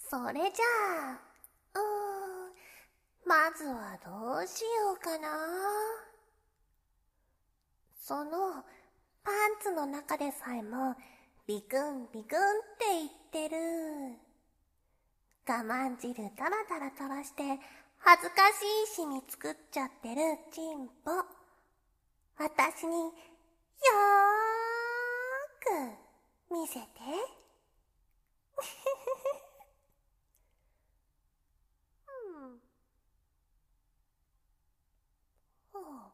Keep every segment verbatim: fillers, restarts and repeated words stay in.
それじゃあ、うーん、まずはどうしようかな。その、パンツの中でさえも、ビクンビクンって言ってる。我慢汁タラタラ垂らして、恥ずかしいシミ作っちゃってるチンポ。私に、よーく、見せて。うんほう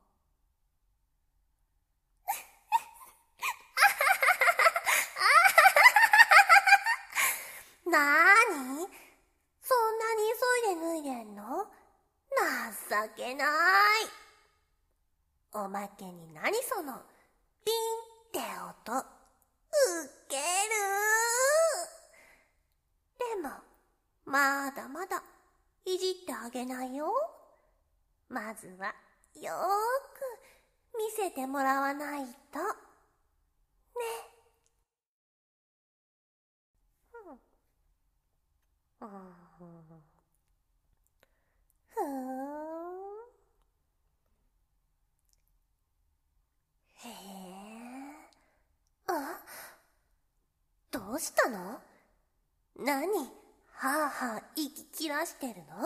なーにそんなに急いで脱いでんの？情けない。おまけに何その、ピンって音。ウケるー。でも、まだまだ、いじってあげないよ。まずは、よーく、見せてもらわないと。ね。うん。ふーん。へえ。あ、どうしたの？何、はあはあ息切らしてるの？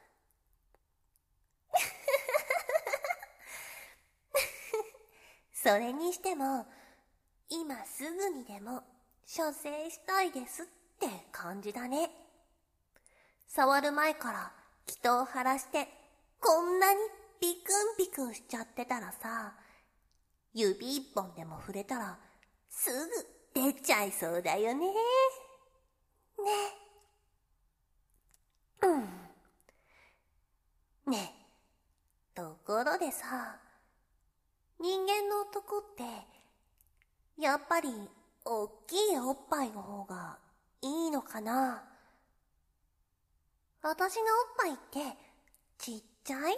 それにしても、今すぐにでも、射精したいですって感じだね。触る前から気を晴らして、こんなにビクンビクンしちゃってたらさ、指一本でも触れたら、すぐ出ちゃいそうだよね。ね。うん。ねえ、ところでさ、人間の男って、やっぱり、おっきいおっぱいの方がいいのかな？私のおっぱいって、ちっちゃい？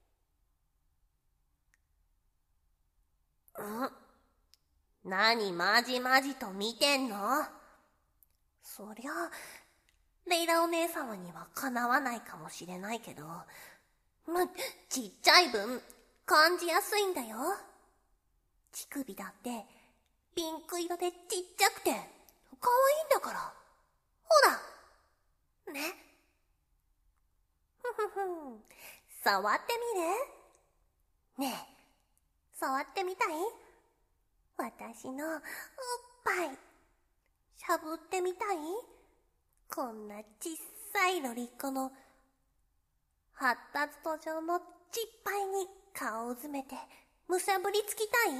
ん？何まじまじと見てんの？そりゃ、レイラお姉様にはかなわないかもしれないけど、む、ちっちゃい分、感じやすいんだよ。乳首だって、ピンク色でちっちゃくて、可愛いんだから。ほら。ね。ふふふん。触ってみる？ねえ、触ってみたい？私のおっぱい。しゃぶってみたい？こんなちっさいロリコの発達途上のちっぱいに顔を詰めてむさぶりつきたい？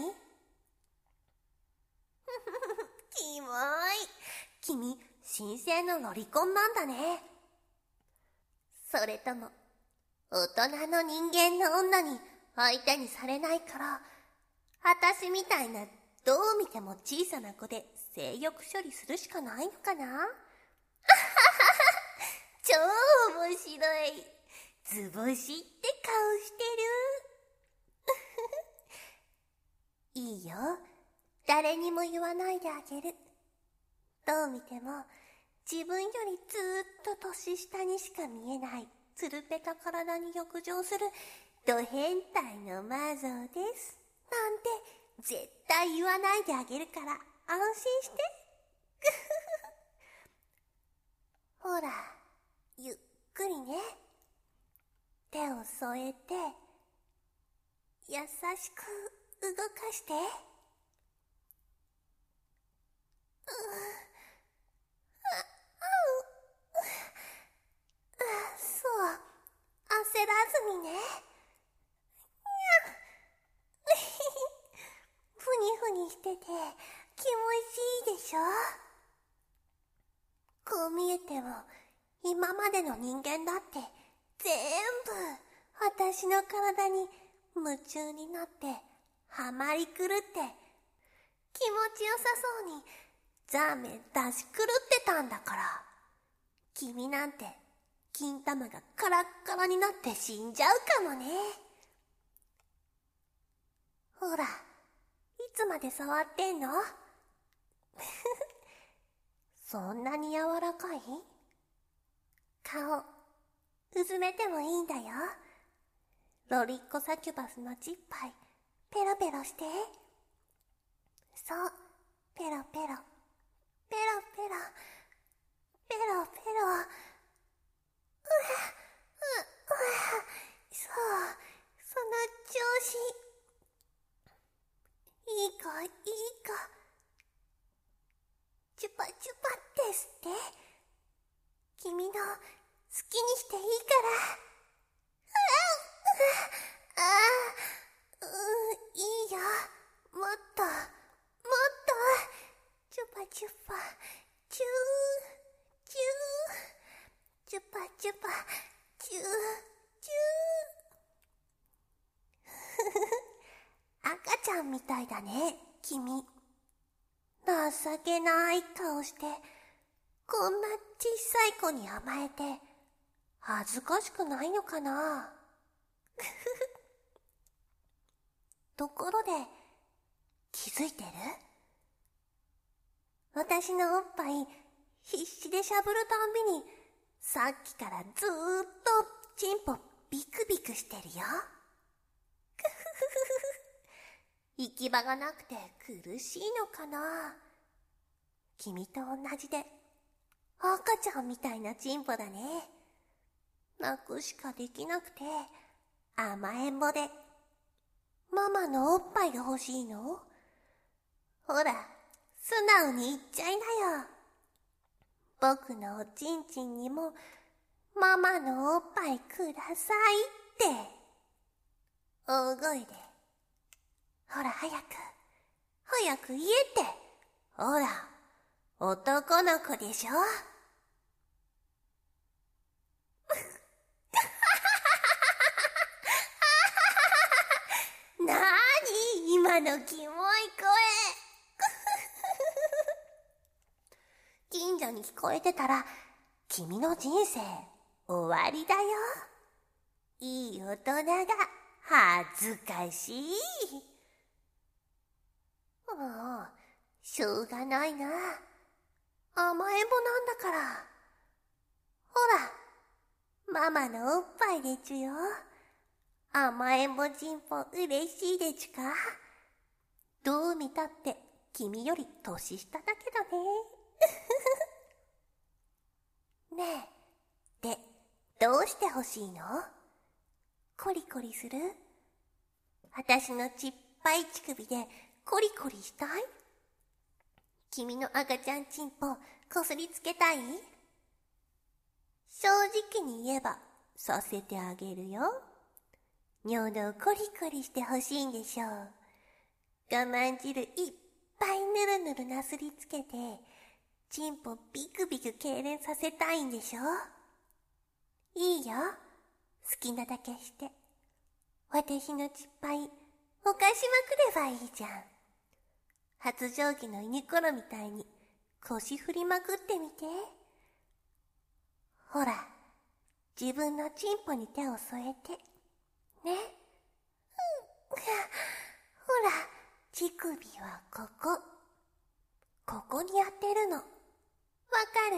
キモい。君、新鮮なロリコンなんだね。それとも、大人の人間の女に相手にされないから、私みたいなどう見ても小さな子で性欲処理するしかないのかな？超面白い。図星って顔してる。いいよ。誰にも言わないであげる。どう見ても自分よりずーっと年下にしか見えないつるぺた体に浴場するド変態の魔女です。なんて絶対言わないであげるから安心して。ほら、ゆっくりね。手を添えて、優しく動かして。うそう、焦らずにね。ふにふにしてて気持ちいいでしょ？こう見えても今までの人間だって全部私の体に夢中になってハマりくるって気持ちよさそうにザーメン出し狂ってたんだから。君なんて金玉がカラッカラになって死んじゃうかもね。ほら、いつまで触ってんの？そんなに柔らかい？ 顔、うずめてもいいんだよ。ロリッコサキュバスのチッパイ、ペロペロして。そう、ペロペロ、ペロペロ、ペロペロ。うわ、う、うわ、そう、その調子。いい子、いい子。チュパチュパってして。君の好きにしていいから。ああ、うん、いいよ。もっと、もっと。チュパチュパ、チュー、チュー。チュパチュパ、チュー、チュー。赤ちゃんみたいだね、君。情けない顔して、こんな小さい子に甘えて、恥ずかしくないのかな。ところで、気づいてる？私のおっぱい必死でしゃぶるたんびに、さっきからずーっとチンポビクビクしてるよ。行き場がなくて苦しいのかな。君と同じで赤ちゃんみたいなチンポだね。泣くしかできなくて甘えんぼで。ママのおっぱいが欲しいの？ほら、素直に言っちゃいなよ。僕のおちんちんにもママのおっぱいくださいって。大声で。ほら早く、早く言えって。ほら、男の子でしょ。なーに今のキモい声。近所に聞こえてたら君の人生終わりだよ。いい大人が恥ずかしい。もうしょうがないな。甘えんぼなんだから。ほら、ママのおっぱいでちゅよ。甘えんぼちんぽ嬉しいでちゅか。どう見たって君より年下だけどね。ねえ、で、どうして欲しいの？コリコリする？私のちっぱい乳首でコリコリしたい？君の赤ちゃんちんぽこすりつけたい？正直に言えばさせてあげるよ。尿道コリコリしてほしいんでしょう。我慢汁いっぱいぬるぬるなすりつけて、チンポビクビク痙攣させたいんでしょ。いいよ、好きなだけして。私のちっぱいおかしまくればいいじゃん。発情期の犬ころみたいに腰振りまくってみて。ほら、自分のチンポに手を添えて。ね。うん、ほら、乳首はここ。ここにやってるの。わかる？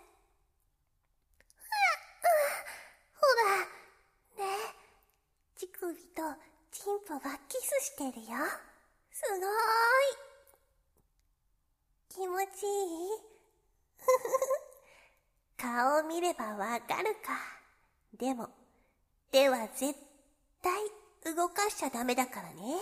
ほら、ね。乳首とチンポがキスしてるよ。すごーい。気持ちいい？顔を見ればわかるか。でも、手は絶対動かしちゃダメだからね。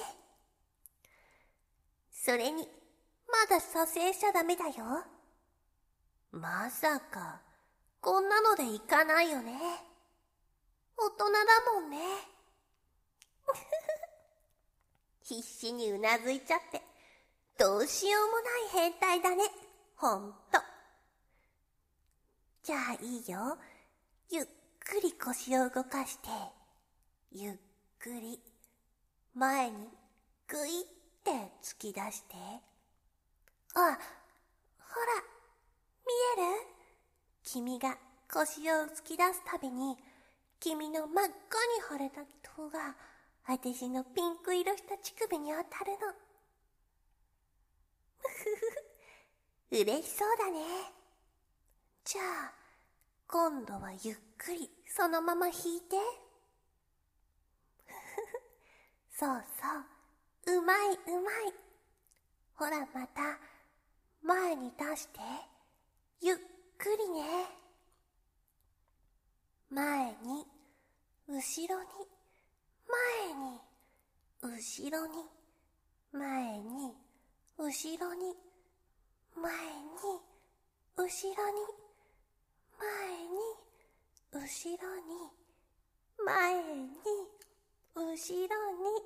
それに、まだ撮影しちゃダメだよ。まさか、こんなのでいかないよね。大人だもんね。必死にうなずいちゃって、どうしようもない変態だね。ほんと。じゃあいいよ。ゆっくり腰を動かして、ゆっくり前にぐいって突き出して。あ、ほら、見える？君が腰を突き出すたびに、君の真っ赤に腫れた頭が、私のピンク色した乳首に当たるの。嬉しそうだね。じゃあ、 今度はゆっくりそのまま引いて。そうそう、うまいうまい。ほらまた前に出して、ゆっくりね。前に、後ろに、前に、後ろに、前に、後ろに、前に、後ろに、前に、後ろに、前に、後ろに。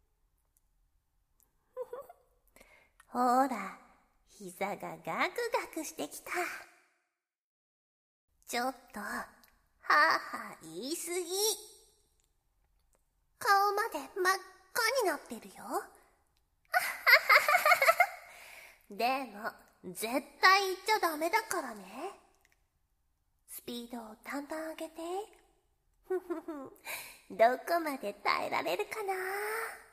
ほら、膝がガクガクしてきた。ちょっと、はあはあ言いすぎ。顔まで真っ赤になってるよ。でも、絶対言っちゃダメだからね。スピードをだんだん上げて。ふふふ、どこまで耐えられるかな。